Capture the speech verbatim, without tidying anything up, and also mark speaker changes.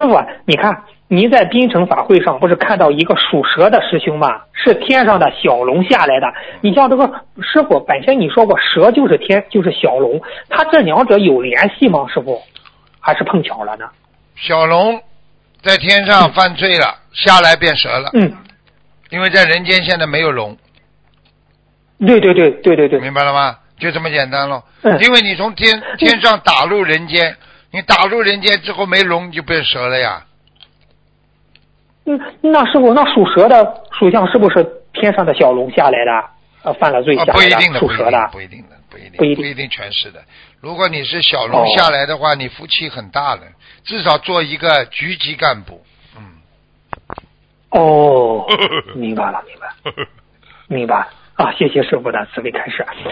Speaker 1: 傅，你看您在槟城法会上不是看到一个属蛇的师兄吗？是天上的小龙下来的。你像这个师傅本身你说过蛇就是天就是小龙，他这两者有联系吗？师傅，还是碰巧了呢？
Speaker 2: 小龙在天上犯罪了，嗯、下来变蛇了。
Speaker 1: 嗯，
Speaker 2: 因为在人间现在没有龙。
Speaker 1: 对对对对对对，
Speaker 2: 明白了吗？就这么简单咯。
Speaker 1: 嗯，
Speaker 2: 因为你从天天上打入人间，你打入人间之后没龙，你就变蛇了呀。
Speaker 1: 嗯，那师傅，那属蛇的属相是不是天上的小龙下来的？呃，犯了罪下来的？
Speaker 2: 啊、不一定的，
Speaker 1: 属蛇的
Speaker 2: 不一定的，不一定的，
Speaker 1: 不一定，
Speaker 2: 不一定全是的。如果你是小龙下来的话，哦、你福气很大的，至少做一个局级干部。嗯。
Speaker 1: 哦，明白了，明白，明白啊！谢谢师傅的慈悲开示。